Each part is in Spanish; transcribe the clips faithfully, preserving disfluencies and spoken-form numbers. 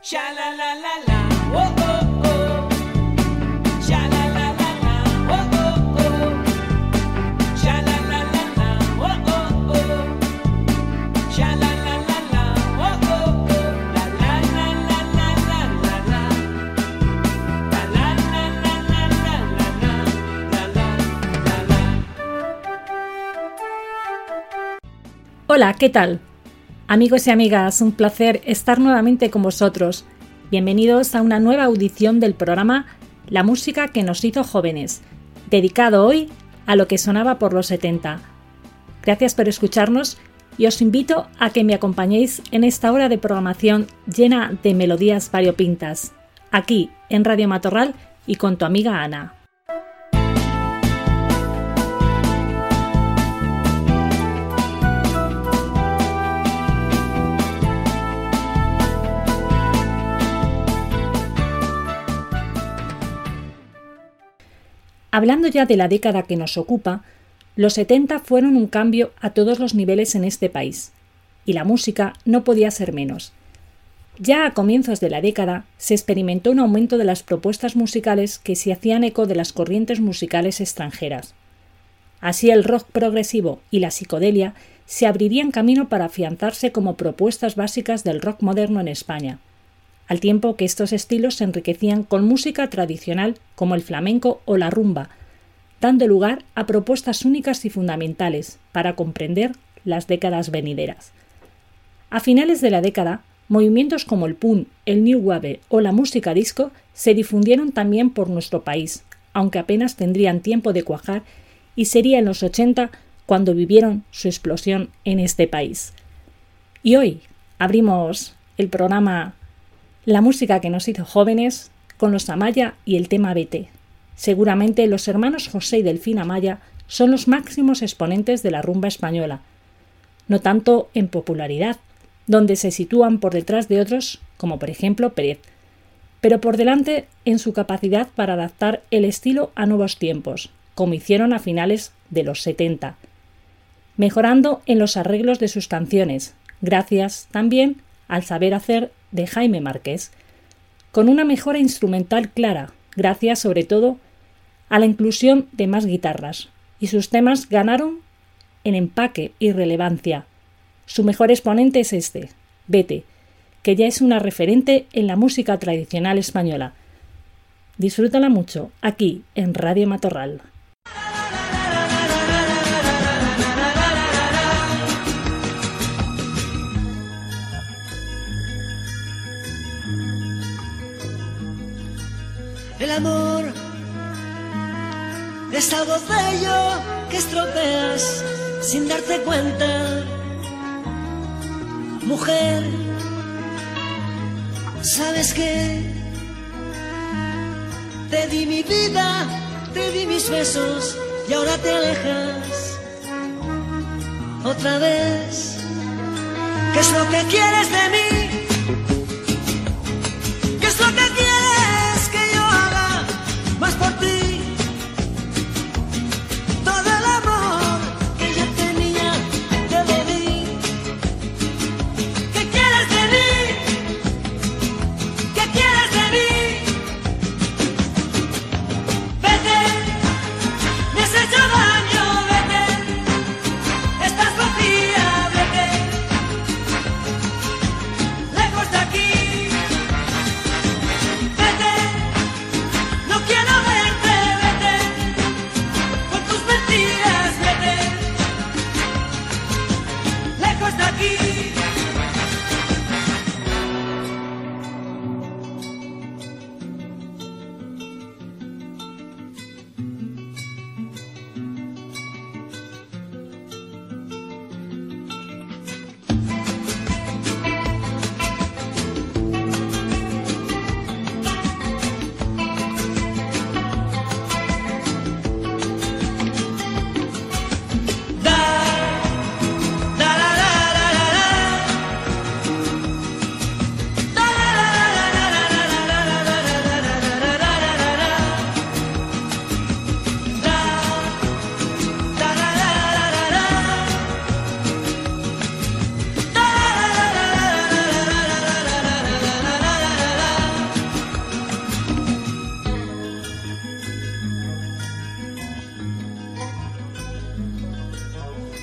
Sha la la la la, oh oh oh. Sha la la la la, oh oh oh. Sha la la la la, oh oh oh. Sha la la la la, oh oh oh. La la la la la la la la. La la la la la la la la la la. Hola, ¿qué tal? Amigos y amigas, un placer estar nuevamente con vosotros. Bienvenidos a una nueva audición del programa La música que nos hizo jóvenes, dedicado hoy a lo que sonaba por los setenta. Gracias por escucharnos y os invito a que me acompañéis en esta hora de programación llena de melodías variopintas, aquí en Radio Matorral y con tu amiga Ana. Hablando ya de la década que nos ocupa, los setenta fueron un cambio a todos los niveles en este país, y la música no podía ser menos. Ya a comienzos de la década se experimentó un aumento de las propuestas musicales que se hacían eco de las corrientes musicales extranjeras. Así el rock progresivo y la psicodelia se abrirían camino para afianzarse como propuestas básicas del rock moderno en España, al tiempo que estos estilos se enriquecían con música tradicional como el flamenco o la rumba, dando lugar a propuestas únicas y fundamentales para comprender las décadas venideras. A finales de la década, movimientos como el punk, el new wave o la música disco se difundieron también por nuestro país, aunque apenas tendrían tiempo de cuajar, y sería en los ochenta cuando vivieron su explosión en este país. Y hoy abrimos el programa La música que nos hizo jóvenes con los Amaya y el tema Vete. Seguramente los hermanos José y Delfín Amaya son los máximos exponentes de la rumba española, no tanto en popularidad, donde se sitúan por detrás de otros, como por ejemplo Pérez, pero por delante en su capacidad para adaptar el estilo a nuevos tiempos, como hicieron a finales de los setenta, mejorando en los arreglos de sus canciones, gracias también al saber hacer de Jaime Márquez, con una mejora instrumental clara, gracias sobre todo a la inclusión de más guitarras, y sus temas ganaron en empaque y relevancia. Su mejor exponente es este, Vete, que ya es una referente en la música tradicional española. Disfrútala mucho aquí en Radio Matorral. El amor es algo bello que estropeas sin darte cuenta. Mujer, ¿sabes qué? Te di mi vida, te di mis besos y ahora te alejas otra vez. ¿Qué es lo que quieres de mí? ¿Qué es lo que quieres? Más por ti, todo el amor que yo tenía te lo di. ¿Qué quieres de mí? ¿Qué quieres de mí? Vete, me has hecho daño, vete, estás vacía, vete, lejos de aquí.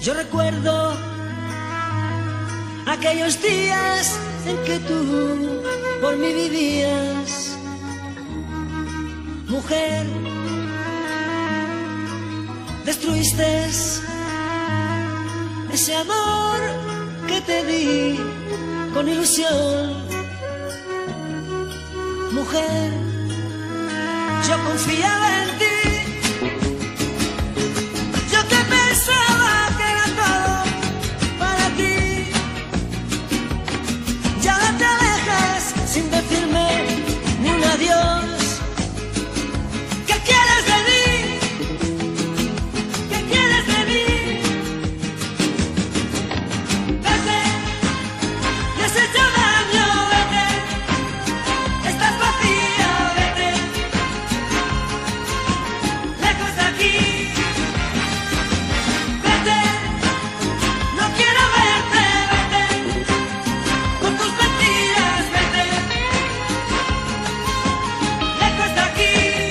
Yo recuerdo aquellos días en que tú por mí vivías, mujer. Destruiste ese amor que te di con ilusión, mujer. Yo confiaba en ti, yo que pensaba que era todo para ti, y ahora te alejas sin decirme ni un adiós. ¿Qué quieres de mí? ¿Qué quieres de mí? Vete, me has hecho daño, vete, estás vacía, vete, lejos de aquí. Vete, no quiero verte, vete, con tus mentiras, vete, lejos de aquí.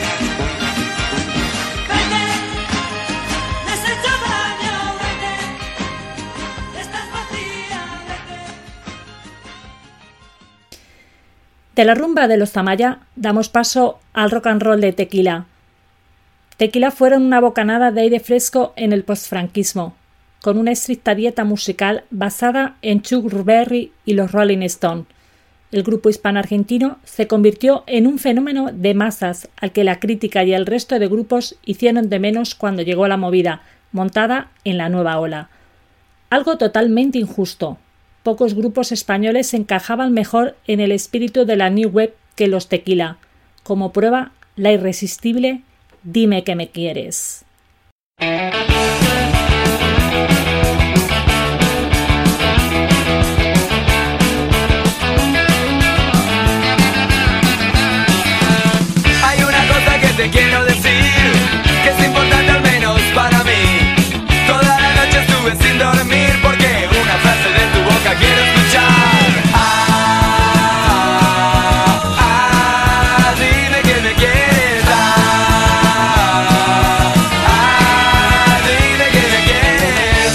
Vete, me has hecho daño, vete, estás vacía, vete. De la rumba de los Tamaya damos paso al rock and roll de Tequila. Tequila fueron una bocanada de aire fresco en el postfranquismo, con una estricta dieta musical basada en Chuck Berry y los Rolling Stones. El grupo hispano-argentino se convirtió en un fenómeno de masas al que la crítica y el resto de grupos hicieron de menos cuando llegó la movida, montada en la nueva ola. Algo totalmente injusto. Pocos grupos españoles encajaban mejor en el espíritu de la New Wave que los Tequila. Como prueba, la irresistible Dime que me quieres. Hay una cosa que te quiero decir, que es importante al menos para mí. Toda la noche estuve sin dormir porque una frase de tu boca quiero escuchar. Ah, ah, dime que me quieres. Ah, ah, dime que me quieres.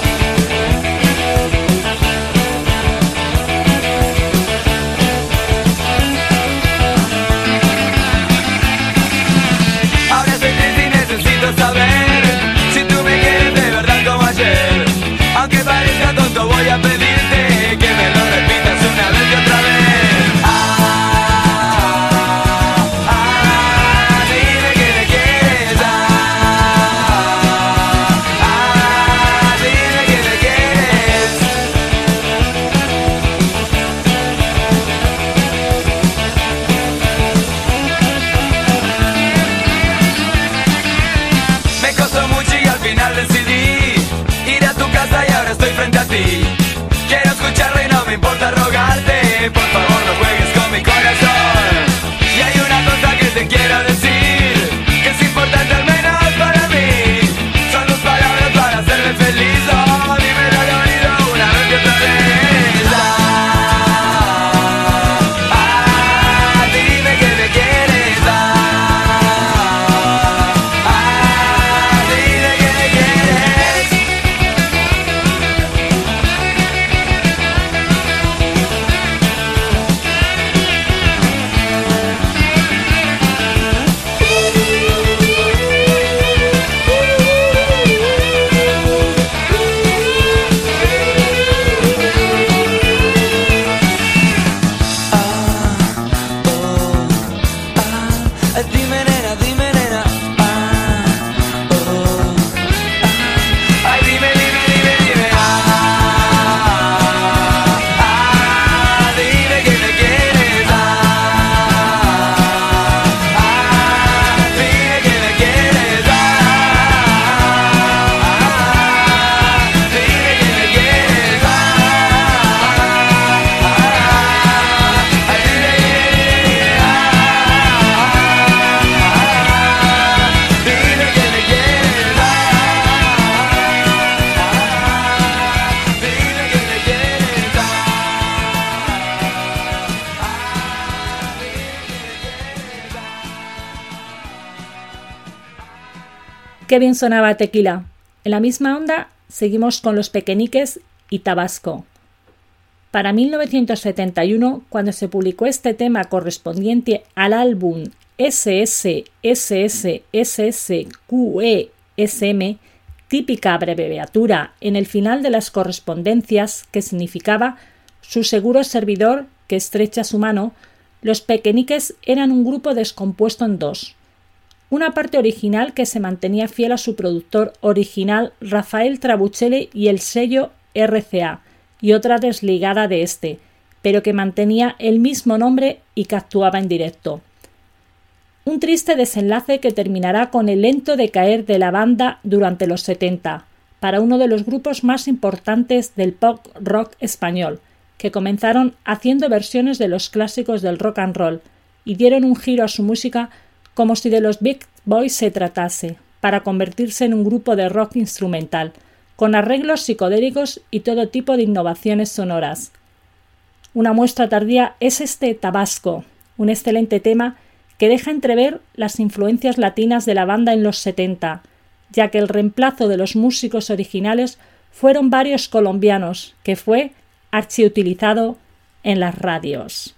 Ahora estoy triste y necesito saber si tú me quieres de verdad como ayer. Aunque parezca tonto voy a pedirte que me lo repitas una vez y otra vez. Ah, ah, dime que me quieres. Ah, ah, dime que me quieres. Me costó mucho y al final decidí ir a tu casa y ahora estoy frente a ti. Quiero escucharlo y no me importa rogarte. Por favor no juegues con mi corazón. Y hay una cosa que te quiero decir, que es importante al menos para mí. Son tus palabras para hacerme feliz. Oh, dímelo al oído una vez y otra vez. Ah, ah, dime que me quieres. Ah, ah, dime que me quieres. Ah, dime nena, dime nena. Ah, oh, ah. Ay, dime, dime, dime, dime. Ah, ah, dime que me quieres. Ah, ah, dime que me quieres. Ah, ah, dime que me quieres. Ah, ah, ay, dime, dime, dime. Ah, dime que me quieres. Ah, dime que me quieres. Qué bien sonaba Tequila. En la misma onda seguimos con Los Pequeñiques y Tabasco. Para mil novecientos setenta y uno, cuando se publicó este tema correspondiente al álbum S S S S S S Q E S M, típica abreviatura en el final de las correspondencias que significaba su seguro servidor que estrecha su mano, Los Pequeñiques eran un grupo descompuesto en dos. Una parte original que se mantenía fiel a su productor original Rafael Trabucchelli y el sello R C A, y otra desligada de este, pero que mantenía el mismo nombre y que actuaba en directo. Un triste desenlace que terminará con el lento decaer de la banda durante los setenta, para uno de los grupos más importantes del pop rock español, que comenzaron haciendo versiones de los clásicos del rock and roll y dieron un giro a su música como si de los Beach Boys se tratase, para convertirse en un grupo de rock instrumental, con arreglos psicodélicos y todo tipo de innovaciones sonoras. Una muestra tardía es este Tabasco, un excelente tema que deja entrever las influencias latinas de la banda en los setenta, ya que el reemplazo de los músicos originales fueron varios colombianos, que fue archiutilizado en las radios.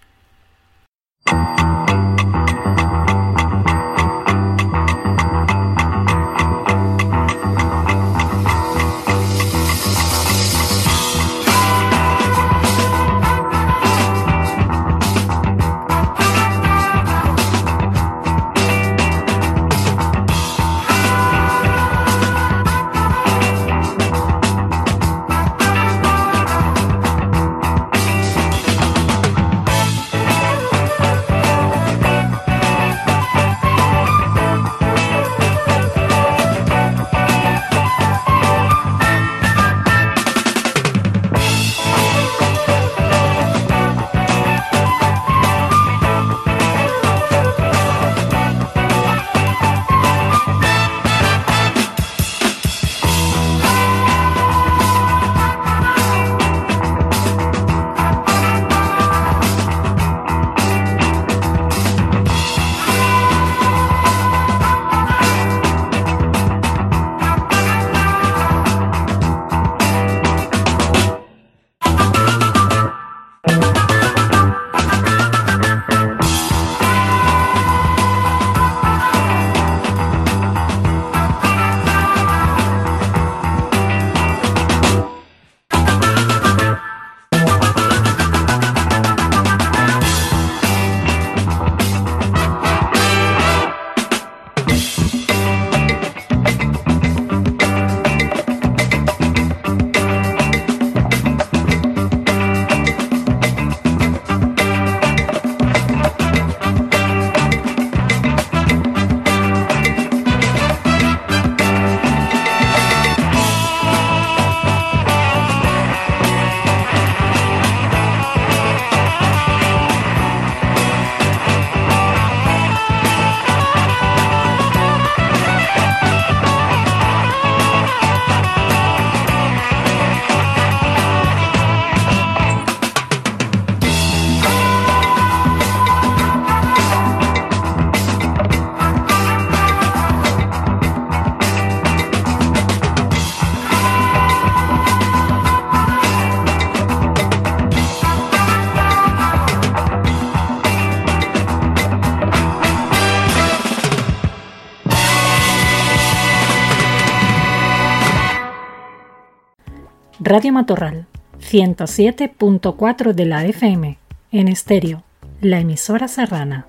Radio Matorral, ciento siete punto cuatro de la F M, en estéreo, la emisora serrana.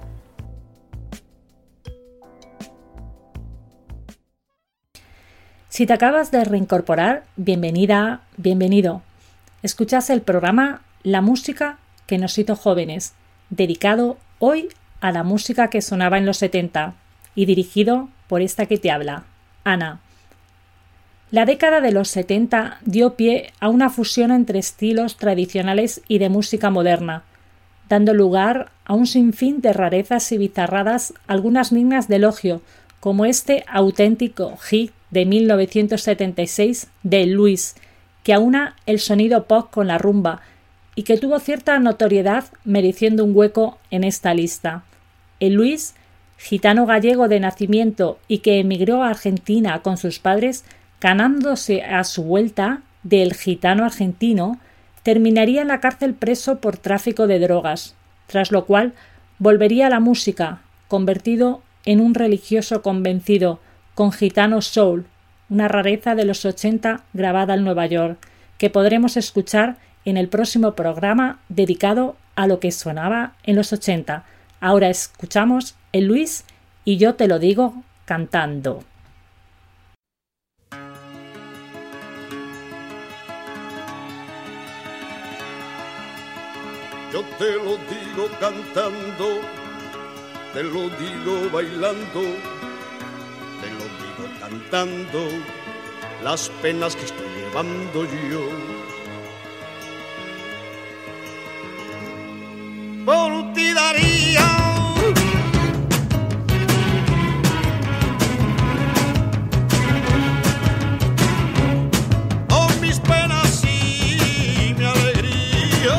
Si te acabas de reincorporar, bienvenida, bienvenido. Escuchas el programa La música que nos hizo jóvenes, dedicado hoy a la música que sonaba en los setenta y dirigido por esta que te habla, Ana. La década de los setenta dio pie a una fusión entre estilos tradicionales y de música moderna, dando lugar a un sinfín de rarezas y bizarradas, algunas dignas de elogio, como este auténtico hit de mil novecientos setenta y seis de Luis, que aúna el sonido pop con la rumba y que tuvo cierta notoriedad mereciendo un hueco en esta lista. El Luis, gitano gallego de nacimiento y que emigró a Argentina con sus padres, ganándose a su vuelta del gitano argentino, terminaría en la cárcel preso por tráfico de drogas, tras lo cual volvería a la música, convertido en un religioso convencido, con Gitano Soul, una rareza de los ochenta grabada en Nueva York, que podremos escuchar en el próximo programa dedicado a lo que sonaba en los ochenta. Ahora escuchamos el Luis y yo te lo digo cantando. Yo te lo digo cantando, te lo digo bailando, te lo digo cantando, las penas que estoy llevando yo. Por ti daría oh mis penas y mi alegría.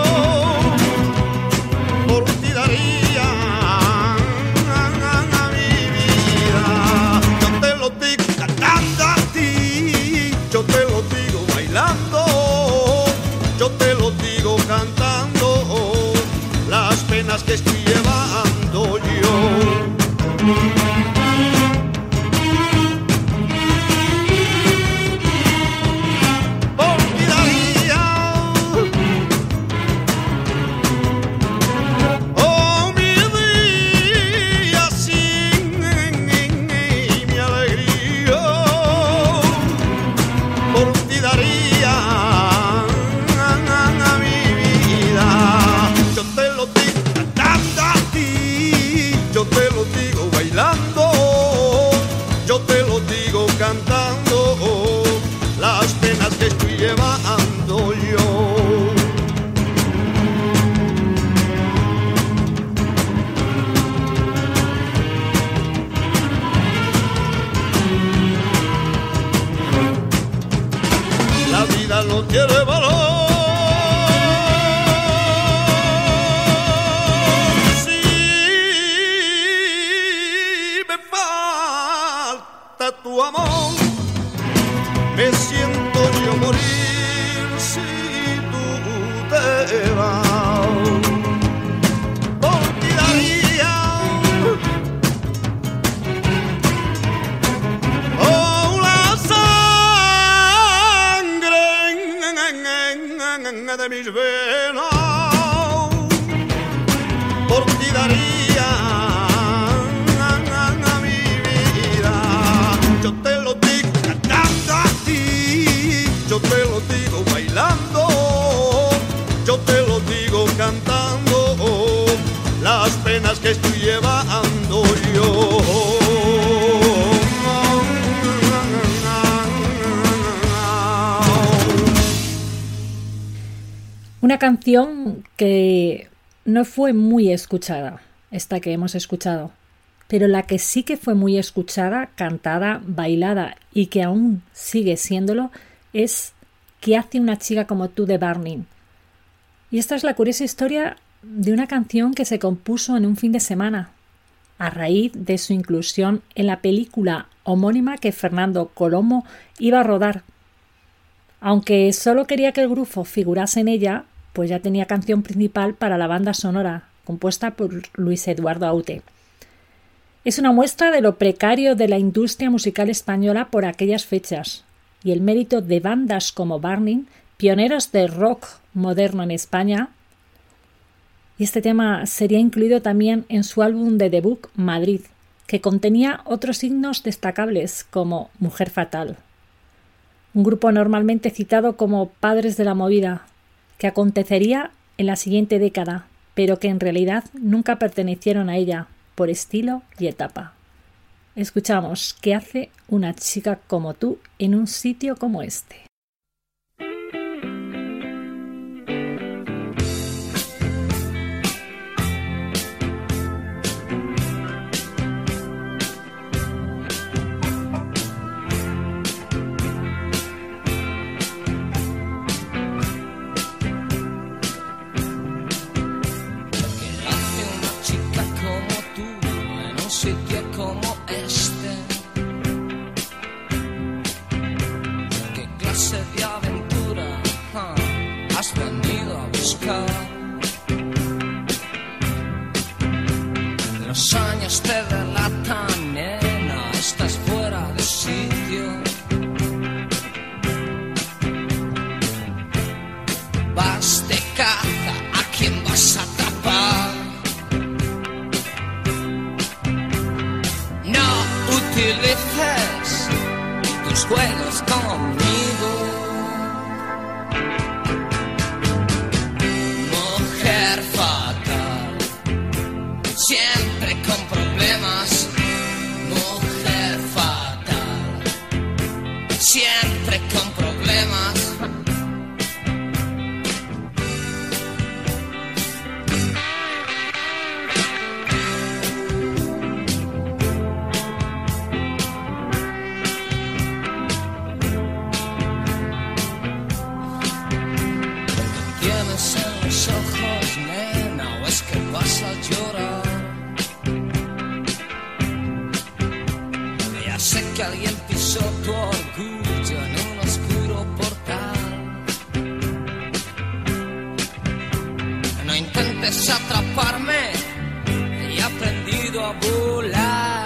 Por ti daría a mi vida. Yo te lo digo cantando a ti, yo te lo digo bailando, yo te lo digo cantando, las penas que estoy llevando yo. Por ti daría oh mi día sin mi alegría. Por ti daría a mi vida. Yo te lo digo cantando a ti, yo te lo digo bailando, yo te lo digo cantando, las penas que estoy llevando yo. La vida no tiene valor tu amor, me siento yo morir si tú te vas. Por ti daría oh la sangre de mis venas. Por ti daría yo te lo digo bailando, yo te lo digo cantando, las penas que estoy llevando yo. Una canción que no fue muy escuchada, esta que hemos escuchado, pero la que sí que fue muy escuchada, cantada, bailada y que aún sigue siéndolo, es ¿Qué hace una chica como tú de Burning? Y esta es la curiosa historia de una canción que se compuso en un fin de semana, a raíz de su inclusión en la película homónima que Fernando Colomo iba a rodar. Aunque solo quería que el grupo figurase en ella, pues ya tenía canción principal para la banda sonora, compuesta por Luis Eduardo Aute. Es una muestra de lo precario de la industria musical española por aquellas fechas, y el mérito de bandas como Burning, pioneros de rock moderno en España. Y este tema sería incluido también en su álbum de debut Madrid, que contenía otros signos destacables como Mujer Fatal, un grupo normalmente citado como padres de la movida, que acontecería en la siguiente década, pero que en realidad nunca pertenecieron a ella por estilo y etapa. Escuchamos ¿Qué hace una chica como tú en un sitio como este? Sitio como este sed de aventura ah, has venido a buscar. Los años te delatan, nena, estás fuera de sitio. Vas de caza, ¿a quién vas a atrapar? No utilices tus juegos conmigo. Mujer fatal, siempre con problemas. Mujer fatal, siempre con problemas. Tienes en los ojos, nena, o es que vas a llorar. Ya sé que alguien pisó tu orgullo en un oscuro portal. No intentes atraparme, he aprendido a volar.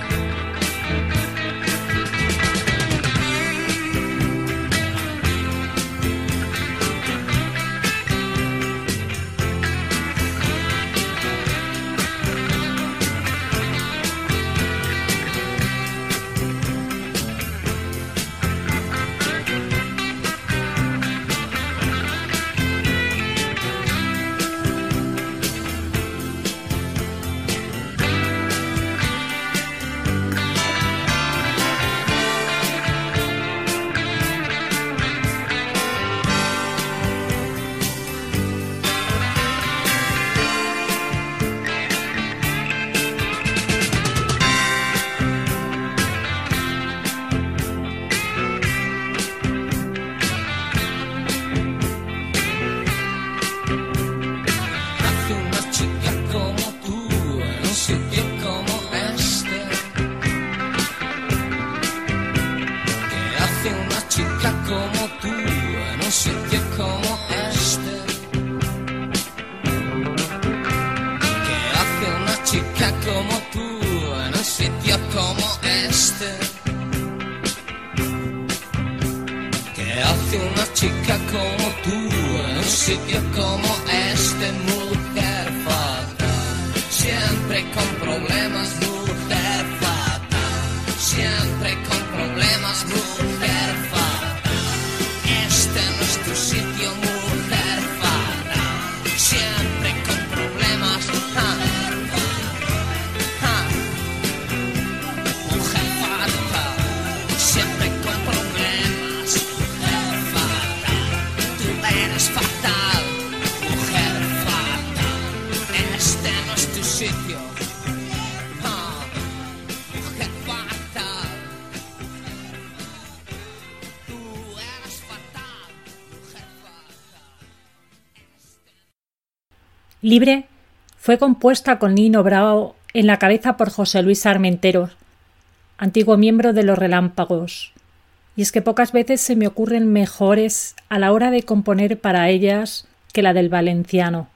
Libre fue compuesta con Nino Bravo en la cabeza por José Luis Armenteros, antiguo miembro de Los Relámpagos. Y es que pocas veces se me ocurren mejores a la hora de componer para ellas que la del valenciano.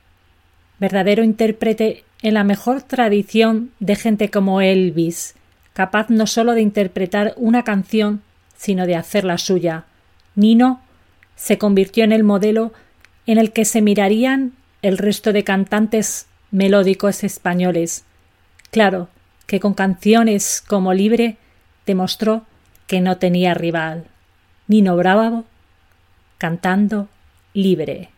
Verdadero intérprete en la mejor tradición de gente como Elvis, capaz no solo de interpretar una canción, sino de hacerla suya. Nino se convirtió en el modelo en el que se mirarían el resto de cantantes melódicos españoles. Claro que con canciones como Libre demostró que no tenía rival. Nino Bravo cantando Libre.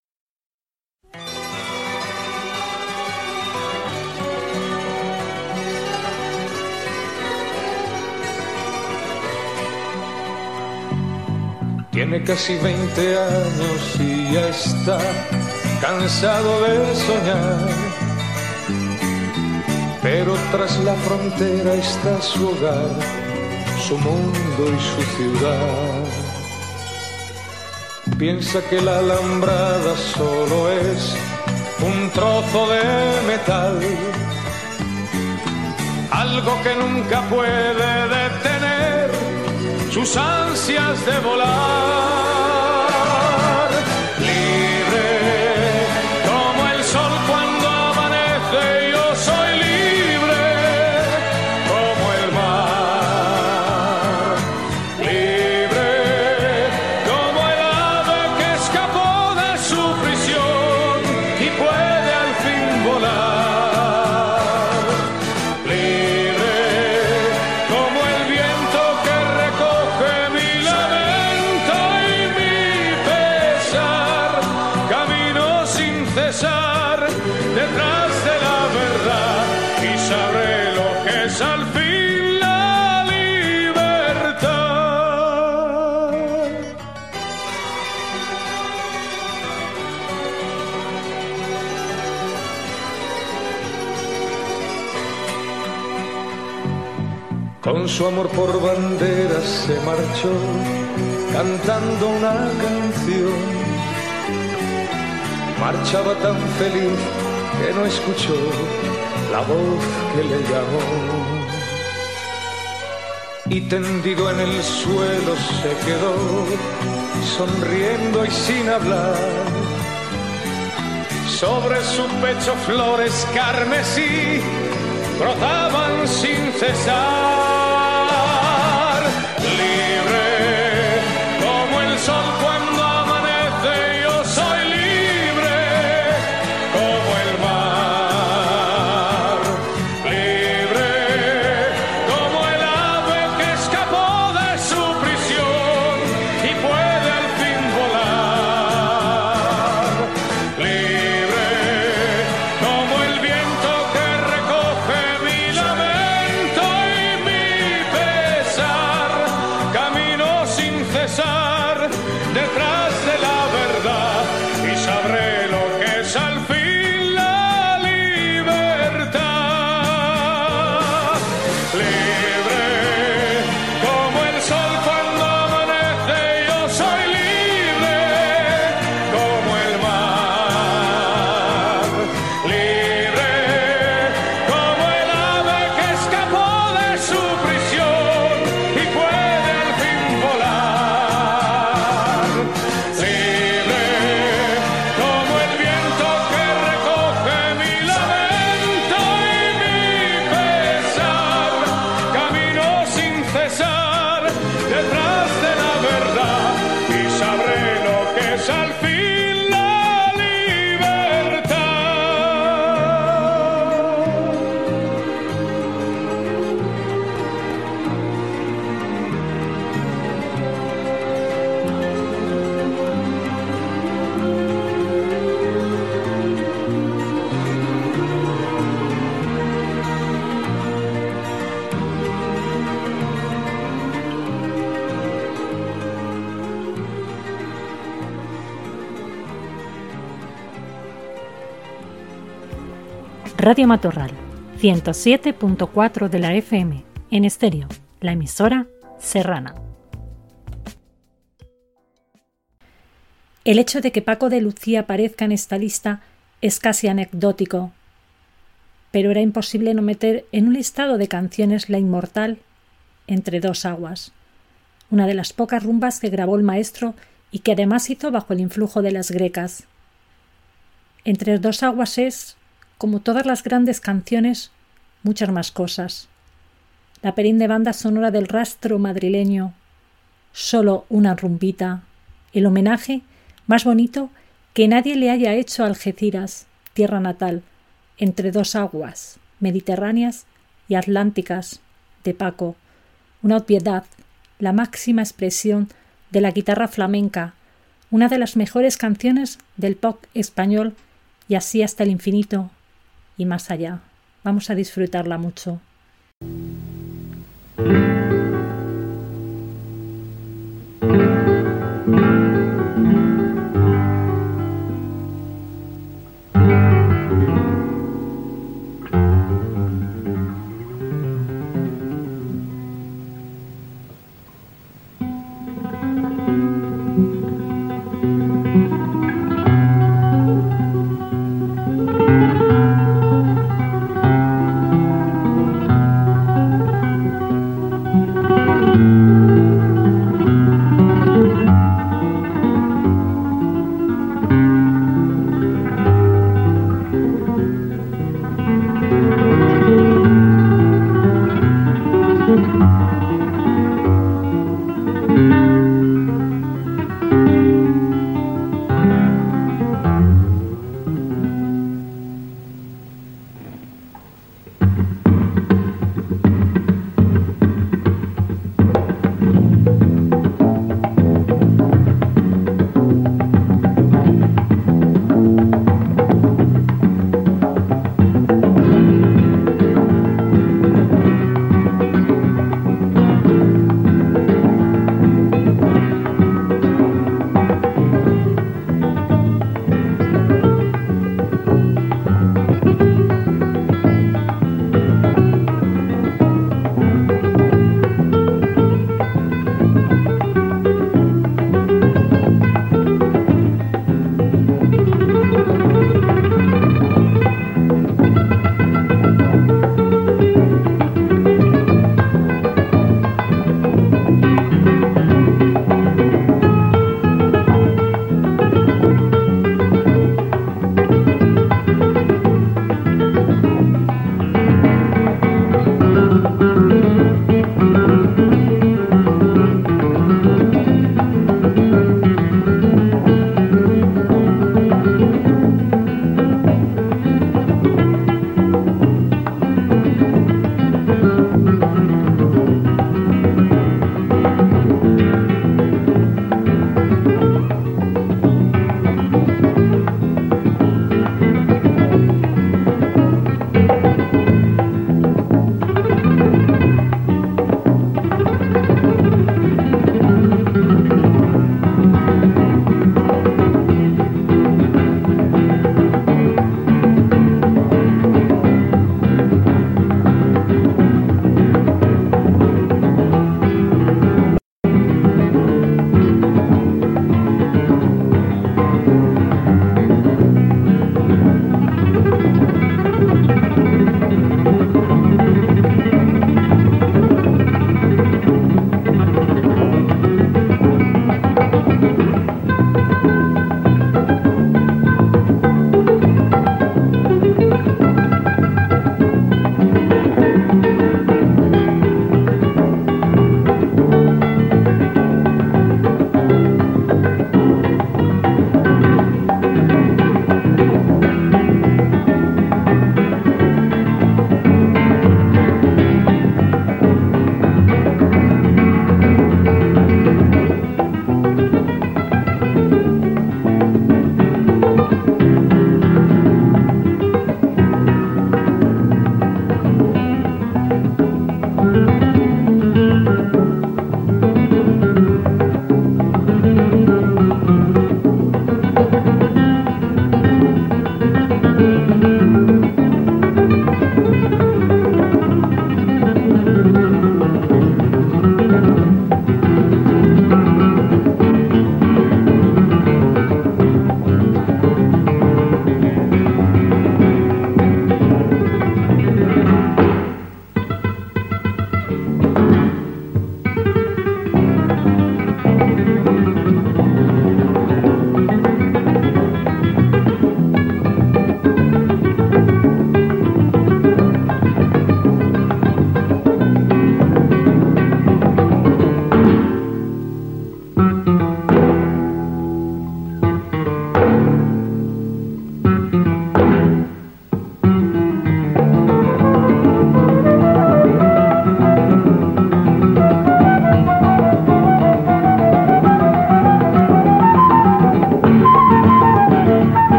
Tiene casi veinte años y ya está cansado de soñar, pero tras la frontera está su hogar, su mundo y su ciudad. Piensa que la alambrada solo es un trozo de metal, algo que nunca puede detener sus ansias de volar. Libre como el sol cuando amanece, yo soy libre como el mar. Libre como el ave que escapó de su prisión y puede al fin volar. Libre como el viento que recoge mi lamento y mi pesar. Camino sin cesar detrás de la verdad y sabré lo que es al fin la libertad. Con su amor por bandera se marchó, cantando una canción. Marchaba tan feliz que no escuchó la voz que le llamó. Y tendido en el suelo se quedó, sonriendo y sin hablar. Sobre su pecho flores carmesí brotaban sin cesar. Libre como el sol cuando amanece, yo soy libre como el mar. Libre como el ave que escapó de su prisión y puede al fin volar. Libre como el viento que recoge mi lamento y mi pesar. Camino sin cesar detrás de la verdad y sabré lo que es al fin la libertad. Libre como el sol cuando amanece, yo soy libre como el mar. Libre como el ave que escapó de su prisión y puede al fin volar. Libre como el viento que recoge mi lamento y mi pesar. Camino sin cesar detrás de la verdad y sabré lo que es al fin la libertad. Radio Matorral, ciento siete punto cuatro de la F M, en estéreo, la emisora serrana. El hecho de que Paco de Lucía aparezca en esta lista es casi anecdótico, pero era imposible no meter en un listado de canciones la inmortal Entre dos aguas, una de las pocas rumbas que grabó el maestro y que además hizo bajo el influjo de las grecas. Entre dos aguas es, como todas las grandes canciones, muchas más cosas. La perinde banda sonora del rastro madrileño, solo una rumbita, el homenaje más bonito que nadie le haya hecho a Algeciras, tierra natal, entre dos aguas, mediterráneas y atlánticas, de Paco, una obviedad, la máxima expresión de la guitarra flamenca, una de las mejores canciones del pop español y así hasta el infinito y más allá. Vamos a disfrutarla mucho.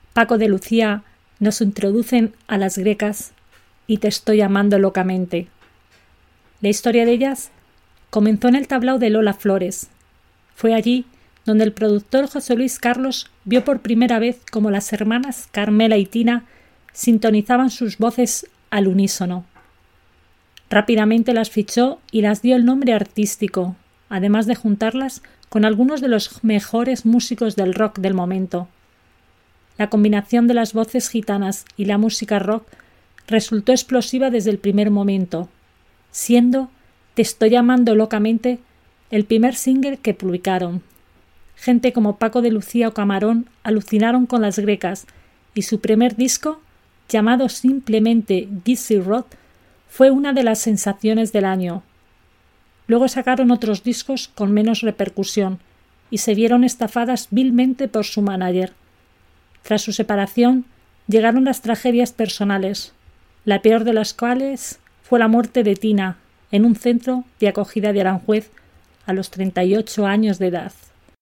Paco de Lucía nos introducen a las grecas y Te estoy amando locamente. La historia de ellas comenzó en el tablao de Lola Flores. Fue allí donde el productor José Luis Carlos vio por primera vez cómo las hermanas Carmela y Tina sintonizaban sus voces al unísono. Rápidamente las fichó y las dio el nombre artístico, además de juntarlas con algunos de los mejores músicos del rock del momento. La combinación de las voces gitanas y la música rock resultó explosiva desde el primer momento, siendo Te estoy amando locamente el primer single que publicaron. Gente como Paco de Lucía o Camarón alucinaron con las grecas y su primer disco, llamado simplemente Gypsy Road, fue una de las sensaciones del año. Luego sacaron otros discos con menos repercusión y se vieron estafadas vilmente por su manager. Tras su separación, llegaron las tragedias personales, la peor de las cuales fue la muerte de Tina en un centro de acogida de Aranjuez a los treinta y ocho años de edad.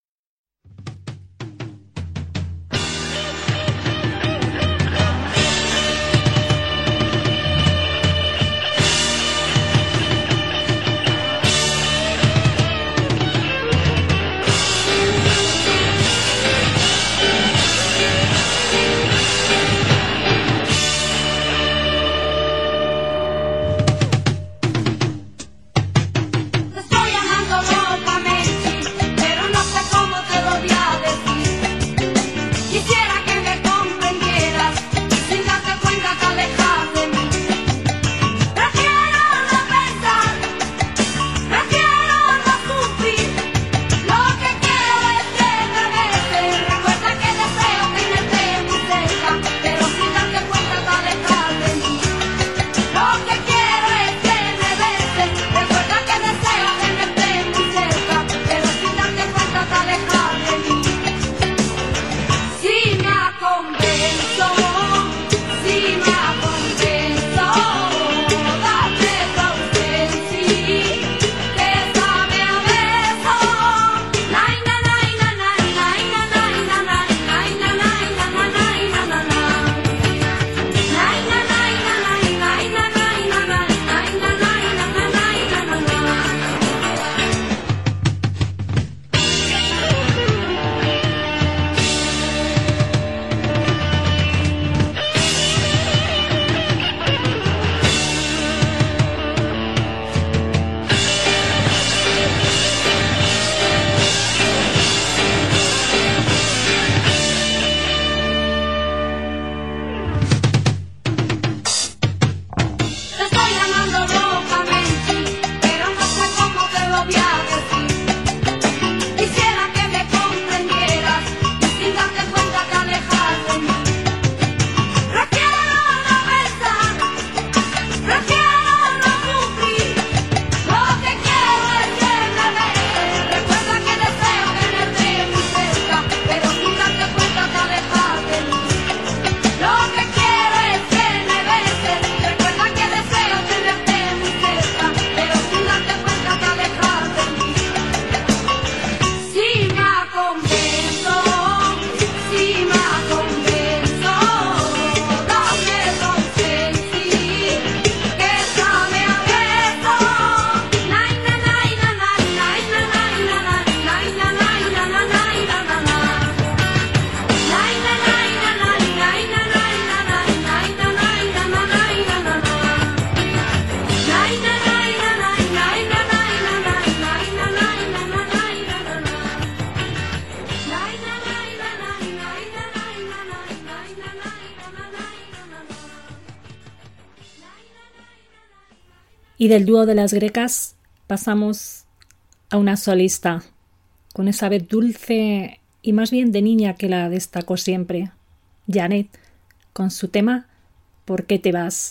Y del dúo de las grecas pasamos a una solista, con esa vez dulce y más bien de niña que la destacó siempre, Janet, con su tema ¿Por qué te vas?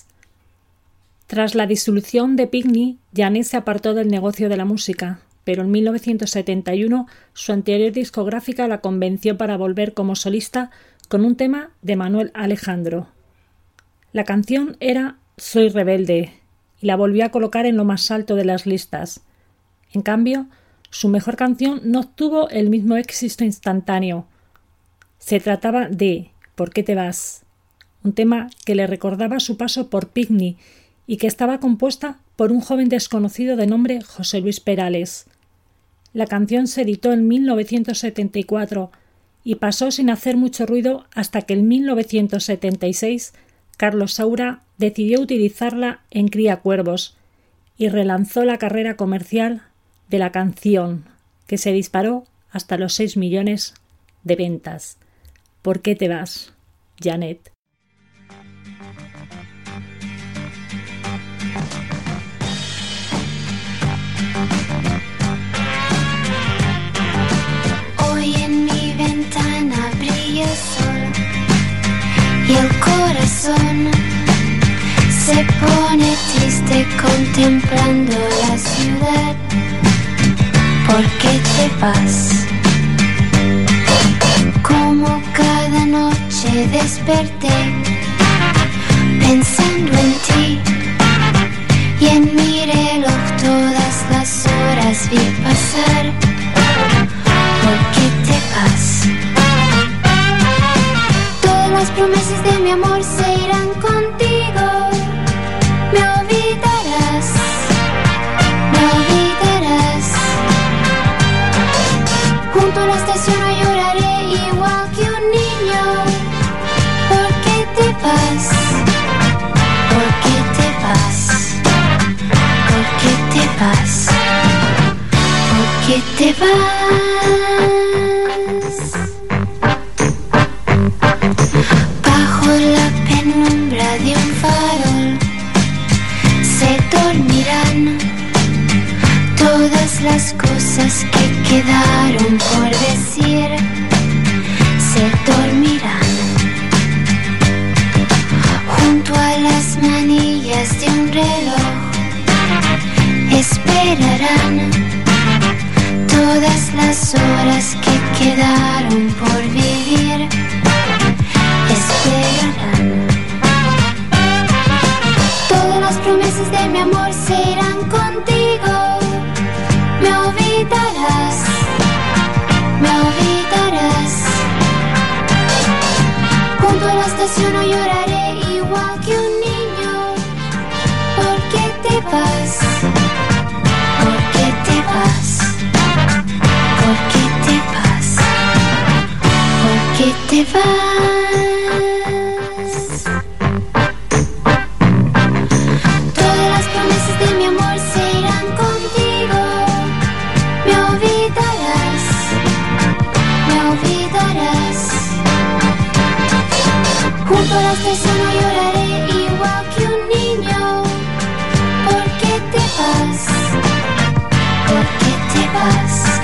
Tras la disolución de Picnic, Janet se apartó del negocio de la música, pero en mil novecientos setenta y uno su anterior discográfica la convenció para volver como solista con un tema de Manuel Alejandro. La canción era Soy rebelde y la volvió a colocar en lo más alto de las listas. En cambio, su mejor canción no obtuvo el mismo éxito instantáneo. Se trataba de ¿Por qué te vas?, un tema que le recordaba su paso por Picnic y que estaba compuesta por un joven desconocido de nombre José Luis Perales. La canción se editó en mil novecientos setenta y cuatro y pasó sin hacer mucho ruido hasta que en mil novecientos setenta y seis Carlos Saura decidió utilizarla en Cría Cuervos y relanzó la carrera comercial de la canción, que se disparó hasta los seis millones de ventas. ¿Por qué te vas, Janet? Hoy en mi ventana brilla el sol y el corazón se pone triste contemplando la ciudad. ¿Por qué te vas? Como cada noche desperté pensando en ti y en mi reloj todas las horas vi pasar. ¿Por qué te vas? Todas las promesas de mi amor se irán contigo. Me olvidarás, me olvidarás. Junto a la estación no lloraré igual que un niño. ¿Por qué te vas? ¿Por qué te vas? ¿Por qué te vas? ¿Por qué te vas? Bajo la penumbra de un farol se dormirán todas las cosas que quedaron por decir. Se dormirán junto a las manillas de un reloj. Esperarán todas las horas que quedaron por vivir. Esperarán. Todas las promesas de mi amor se irán contigo. Me olvidarás, me olvidarás. Junto a la estación no lloraré igual que un niño. ¿Por qué te vas? ¿Por qué te vas? ¿Por qué te vas? ¿Por qué te vas? Todas las promesas de mi amor se irán contigo. Me olvidarás, me olvidarás. Junto a la estación no lloraré igual que un niño. ¿Por qué te vas? ¿Por qué te vas?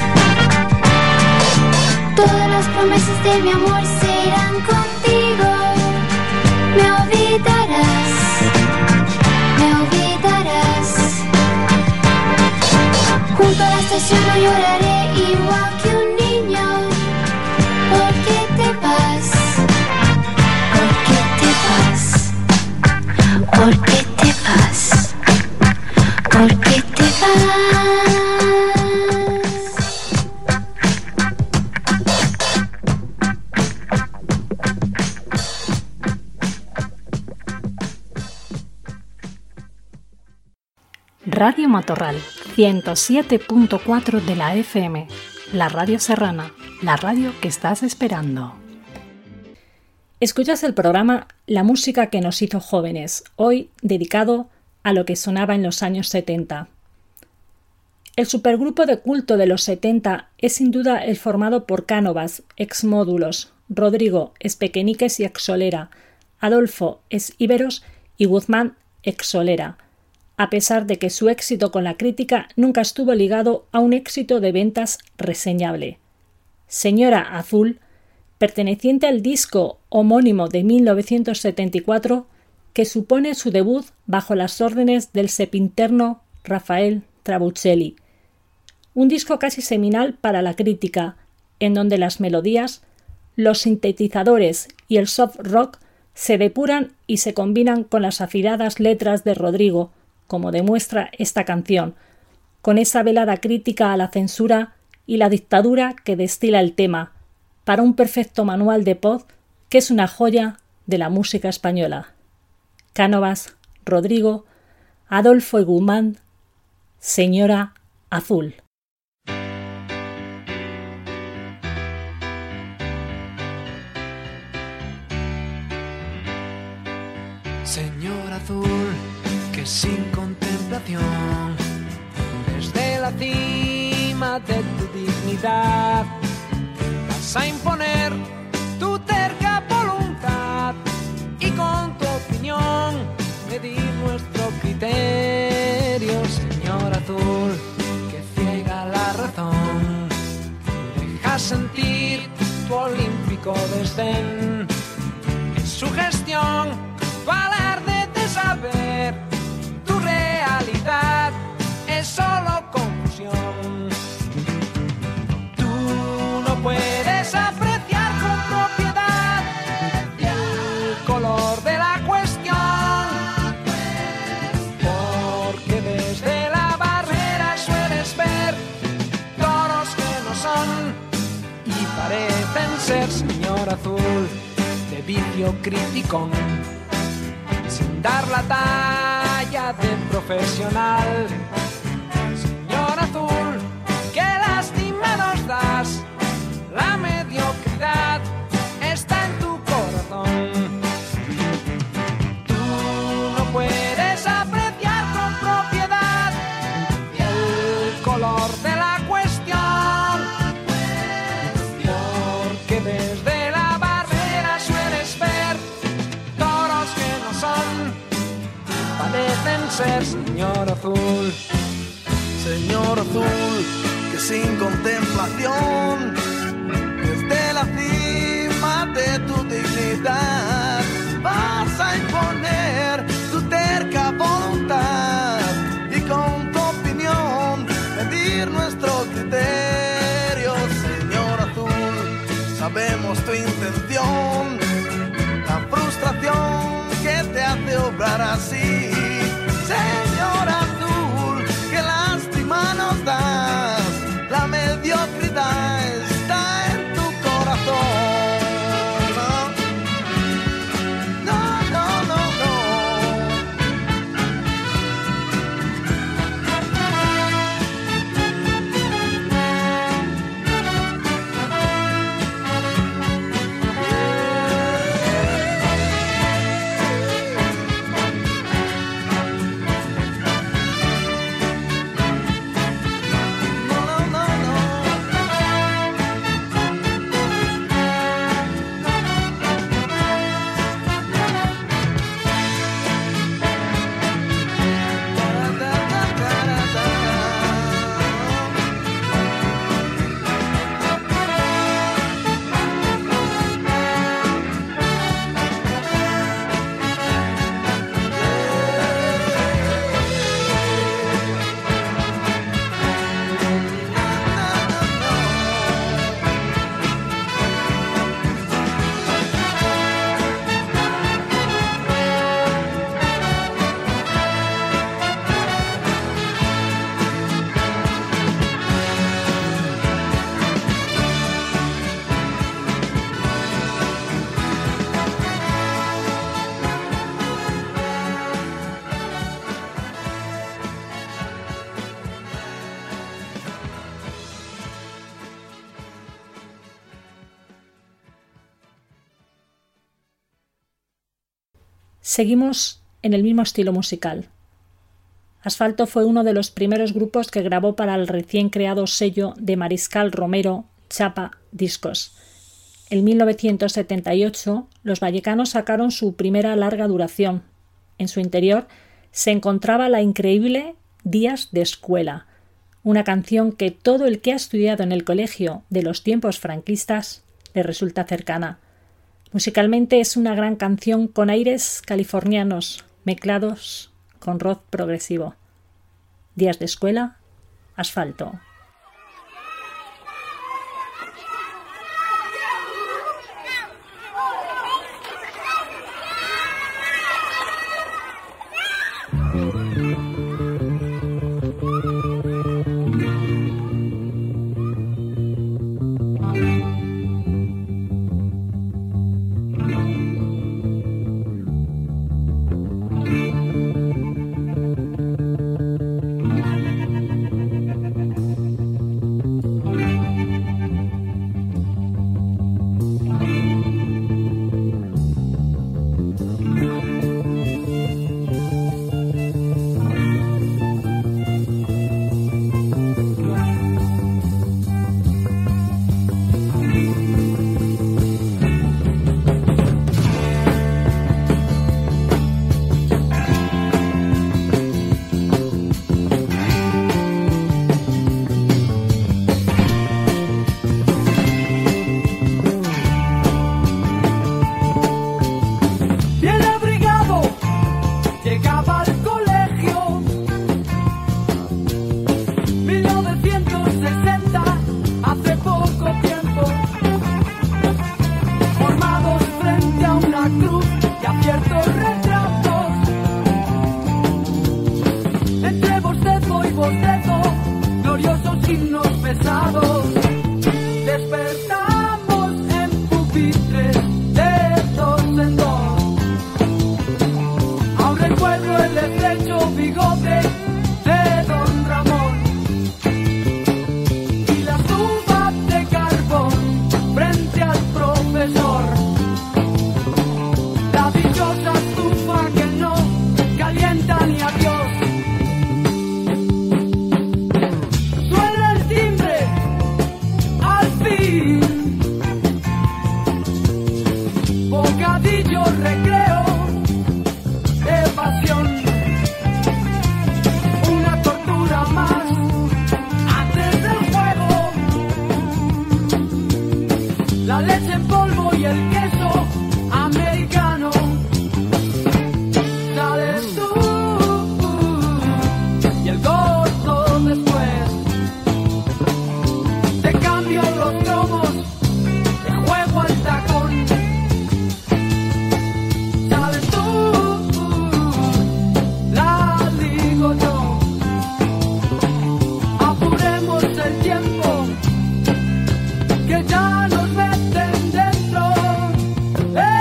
Todas las promesas de mi amor se irán contigo. Me olvidarás, me olvidarás. Junto a la estación no lloraré igual que un niño. ¿Por qué te vas? ¿Por qué te vas? ¿Por qué te vas? ¿Por qué te vas? Radio Matorral, ciento siete punto cuatro de la F M, la radio serrana, la radio que estás esperando. Escuchas el programa La música que nos hizo jóvenes, hoy dedicado a lo que sonaba en los años setenta. El supergrupo de culto de los setenta es sin duda el formado por Cánovas, Exmódulos, Rodrigo, Espequeniques y Exsolera, Adolfo, Exíberos y Guzmán, Exsolera, a pesar de que su éxito con la crítica nunca estuvo ligado a un éxito de ventas reseñable. Señora Azul, perteneciente al disco homónimo de mil novecientos setenta y cuatro, que supone su debut bajo las órdenes del sempiterno Rafael Trabuccelli. Un disco casi seminal para la crítica, en donde las melodías, los sintetizadores y el soft rock se depuran y se combinan con las afiladas letras de Rodrigo, como demuestra esta canción, con esa velada crítica a la censura y la dictadura que destila el tema, para un perfecto manual de pop que es una joya de la música española. Cánovas, Rodrigo, Adolfo y Guzmán, Señora Azul. Señor azul, que sin contemplación, desde la cima de tu dignidad, vas a imponer tu terca voluntad y con tu opinión medir nuestro criterio. Señor azul, que ciega la razón, deja sentir tu olímpico desdén, en su gestión tu alarde de saber, tu realidad es solo confusión. Tú no puedes apreciar con propiedad el color de la cuestión, porque desde la barrera sueles ver toros que no son y parecen ser. Señor azul, de vicio criticón, sin dar la talla de profesional. Señor azul, qué lástima nos das, la mediocridad está en tu corazón. Tú no puedes apreciar con propiedad el color de la cuestión, porque desde la barrera sueles ver toros que no son, parecen ser. Señor azul, Señor azul, que sin contemplación, desde la cima de tu dignidad, vas a imponer tu terca voluntad y con tu opinión medir nuestro criterio. Señor azul, sabemos tu intención, la frustración que te hace obrar así. Señor azul, qué lástima nos das, la mediocridad está en tu corazón. No, no, no, no. Seguimos en el mismo estilo musical. Asfalto fue uno de los primeros grupos que grabó para el recién creado sello de Mariscal Romero, Chapa Discos. En mil novecientos setenta y ocho, los vallecanos sacaron su primera larga duración. En su interior se encontraba la increíble Días de Escuela, una canción que todo el que ha estudiado en el colegio de los tiempos franquistas le resulta cercana. Musicalmente es una gran canción con aires californianos mezclados con rock progresivo. Días de Escuela, Asfalto. ocio, recreo, evasión, una tortura más antes del juego. La leche en polvo y el queso americano. Sales tú y el gozo después. Te cambio los cromos, te juego al tacón. Sales tú, la digo yo. Apuremos el tiempo, que ya nos meten dentro. ¡Eh!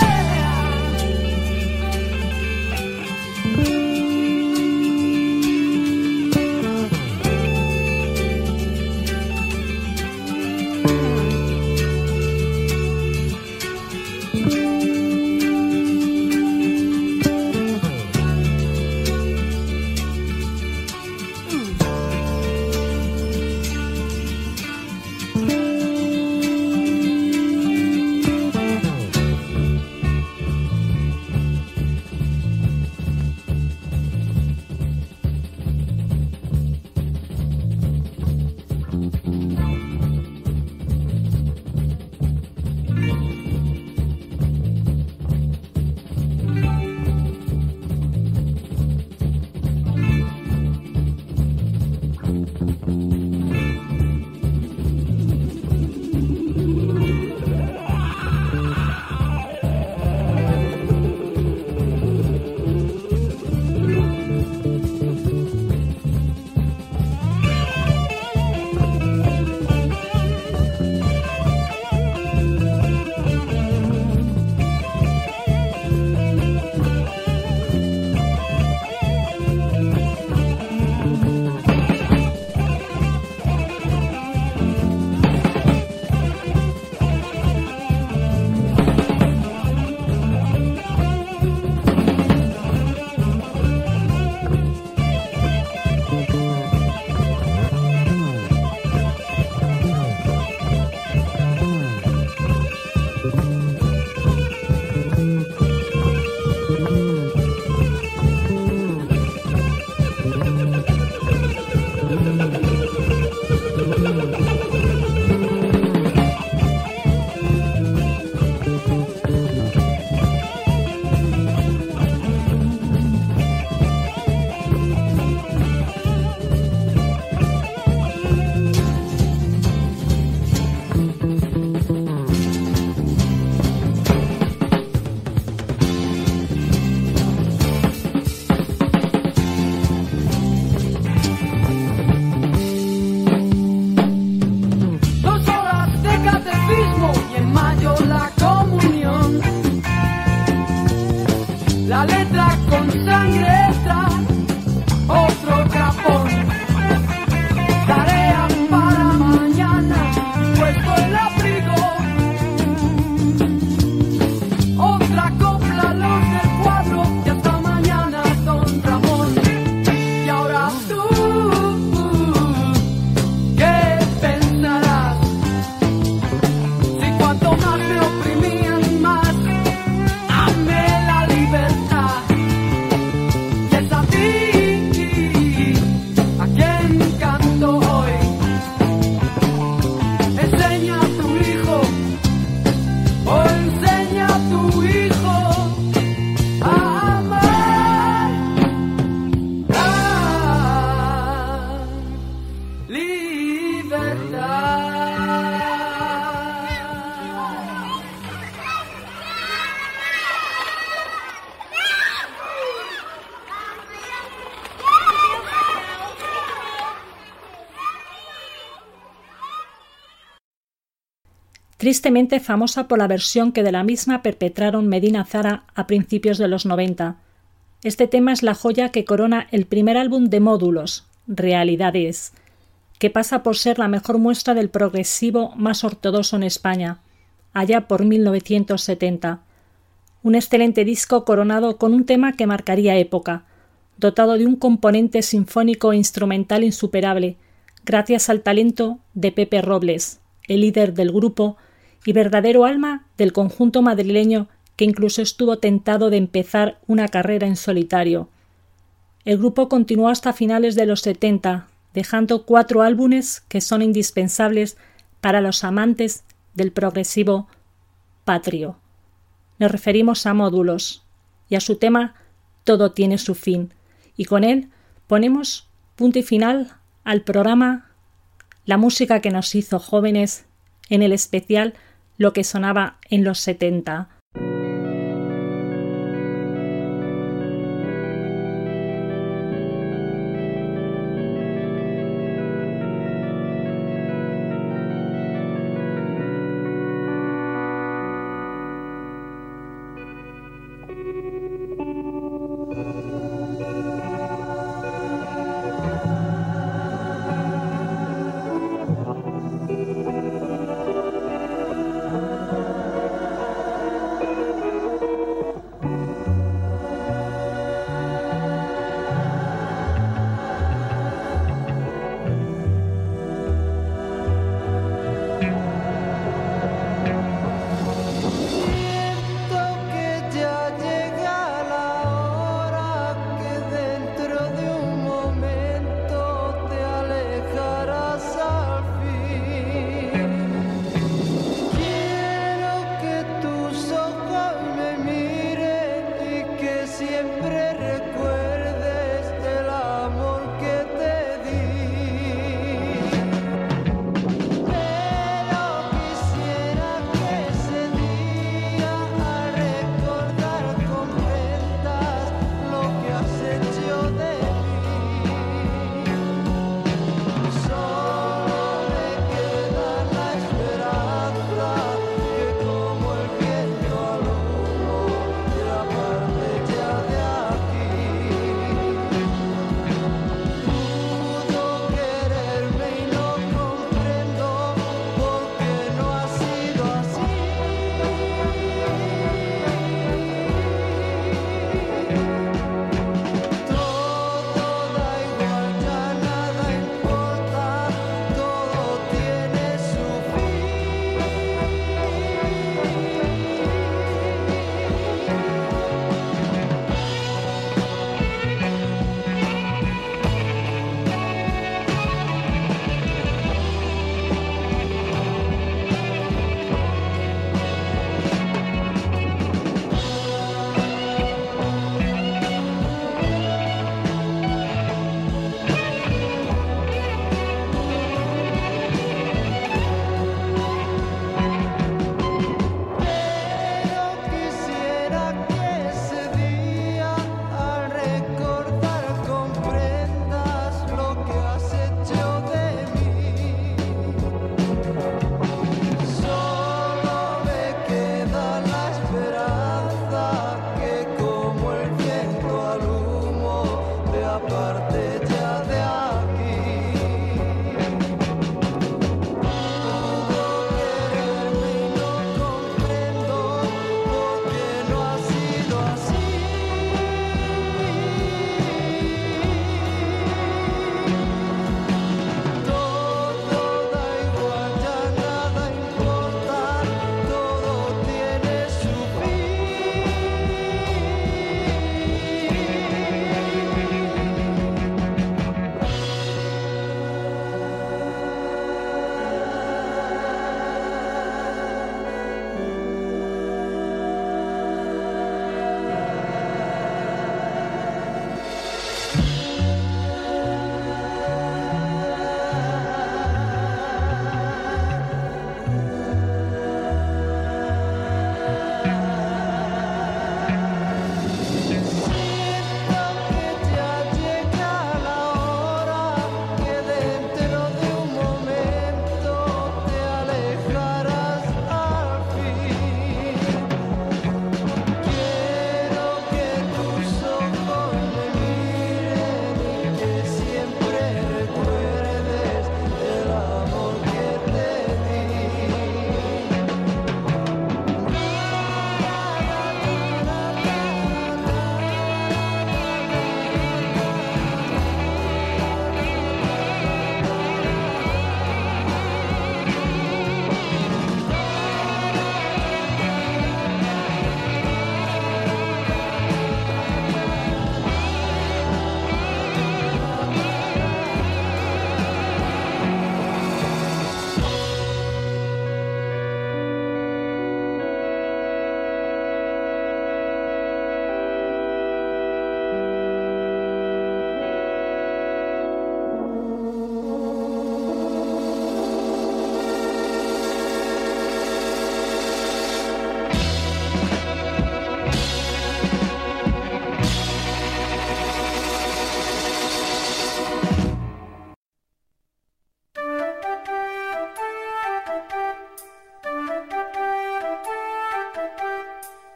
La letra con sangre extra, otro capón. Tarea para mañana, puesto el abrigo. Otra copla, los del cuadro, y hasta mañana, don Ramón. Y ahora tú, ¿qué pensarás? Si cuanto más me oprimían, más amé la libertad. Y es a ti a quien canto hoy. Enseña a tu hijo, o enseña a tu hijo a amar la libertad. Tristemente famosa por la versión que de la misma perpetraron Medina Zara a principios de los noventa. Este tema es la joya que corona el primer álbum de Módulos, Realidades, que pasa por ser la mejor muestra del progresivo más ortodoxo en España, allá por mil novecientos setenta. Un excelente disco coronado con un tema que marcaría época, dotado de un componente sinfónico e instrumental insuperable, gracias al talento de Pepe Robles, el líder del grupo y verdadero alma del conjunto madrileño que incluso estuvo tentado de empezar una carrera en solitario. El grupo continuó hasta finales de los setenta, dejando cuatro álbumes que son indispensables para los amantes del progresivo patrio. Nos referimos a Módulos y a su tema Todo tiene su fin, y con él ponemos punto y final al programa La música que nos hizo jóvenes, en el especial Lo que sonaba en los setenta.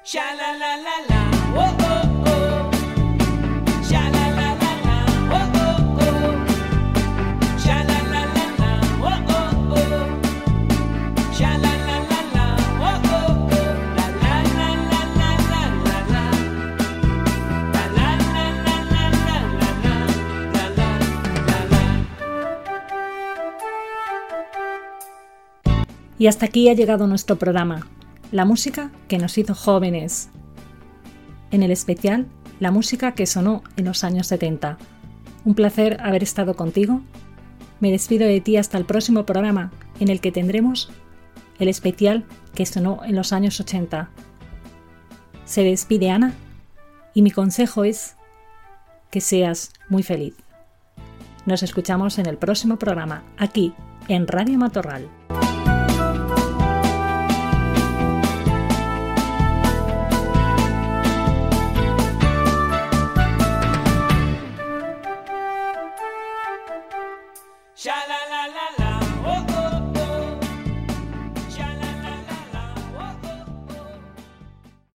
Sha la la la la, oh oh oh. Sha la la la la, oh oh oh. Sha la la la la, oh oh oh. Sha la la la la, oh oh oh. La la la la la la la la. La la la la la la la la. La la la la. Y hasta aquí ha llegado nuestro programa. La música que nos hizo jóvenes. En el especial, la música que sonó en los años setenta. Un placer haber estado contigo. Me despido de ti hasta el próximo programa, en el que tendremos el especial que sonó en los años ochenta. Se despide Ana, y mi consejo es que seas muy feliz. Nos escuchamos en el próximo programa, aquí, en Radio Matorral.